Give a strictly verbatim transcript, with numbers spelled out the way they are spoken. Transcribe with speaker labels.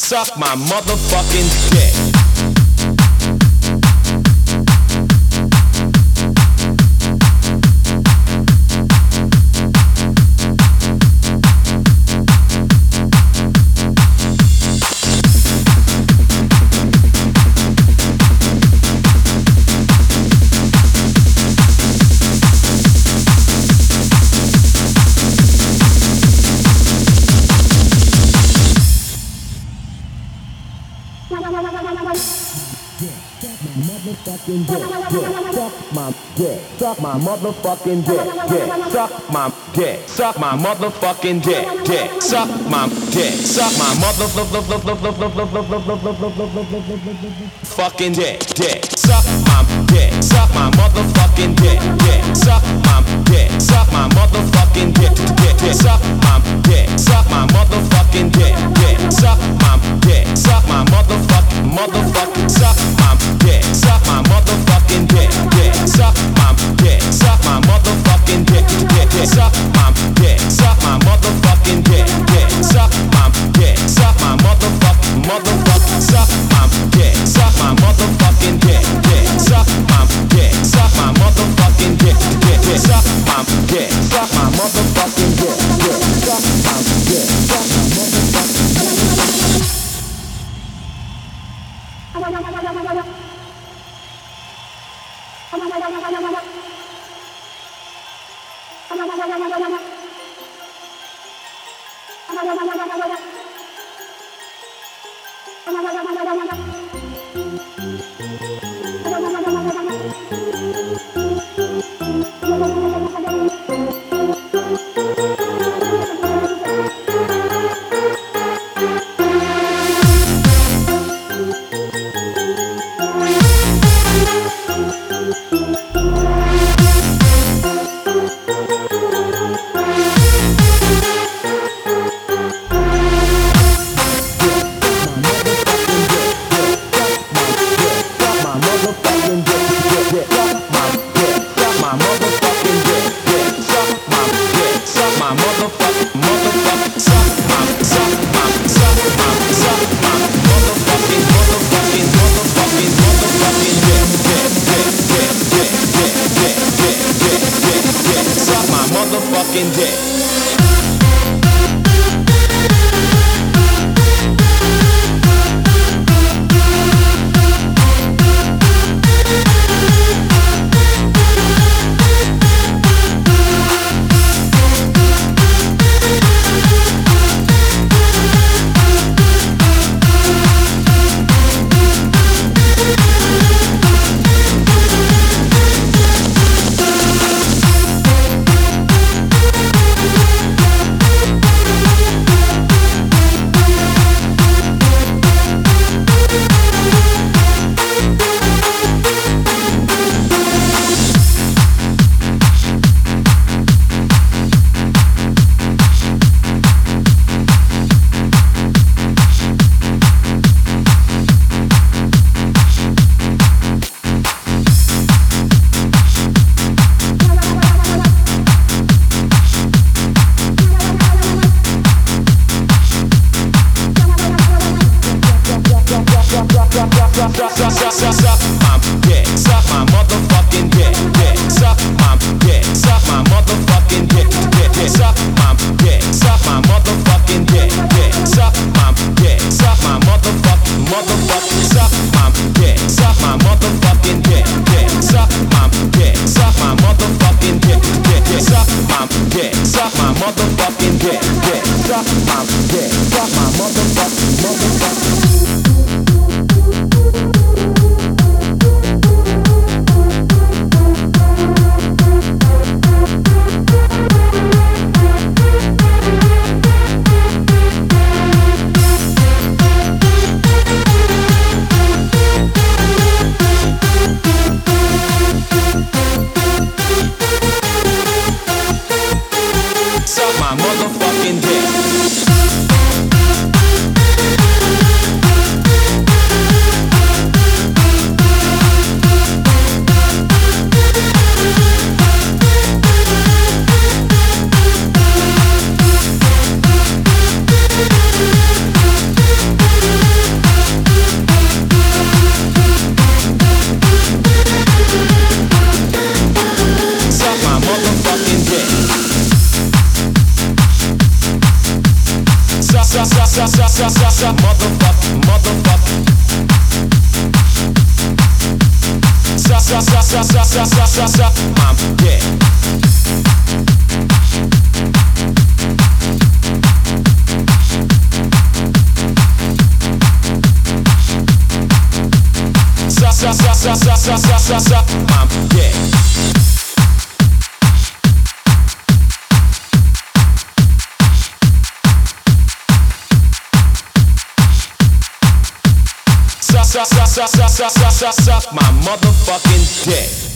Speaker 1: Suck my motherfucking dick.
Speaker 2: Motherfucking dick, dick, suck my dick, suck my motherfucking dick, dick, suck my dick, suck my motherfucking dick, dick, suck my dick, suck my motherfucking dick, dick, suck my dick, suck my motherfucking dick, dick, suck my dick, suck my motherfucking dick, dick, dick, suck my dick, suck my motherfucking dick, dick, suck my dick, suck my motherfucking motherfucking suck my dick, suck my motherfucking dick, dick, suck my dick, suck my motherfucking dick, dick, dick, suck my dick, suck my motherfucking dick, dick, suck my dick, suck my motherfucking motherfucking suck my dick, suck my motherfucking dick, dick, suck my dick, suck my motherfucking dick, dick, dick, suck my dick, suck my motherfucking dick, dick, suck my dick, suck my motherfucking dick. Suck my dick, suck my motherfucking dick, dick, suck my dick, suck my motherfucking dick, dick, dick, suck my dick, suck my motherfucking dick, dick, suck my dick, suck my motherfucking motherfucking suck my dick, suck my motherfucking dick, dick, suck my dick, suck my motherfucking dick, dick, dick, suck my dick, suck my motherfucking dick, dick, suck my dick, suck my motherfucking motherfucking suck my motherfucking dick. suck, suck, suck, suck, suck, motherfuck, motherfuck. Suck, suck, suck, suck, suck, suck, suck, suck, suck, my dick. Suck, suck, suck, suck, suck, suck, suck, suck, suck, my dick. Suck, suck, suck, suck, suck, suck, suck, suck, suck my motherfucking dick.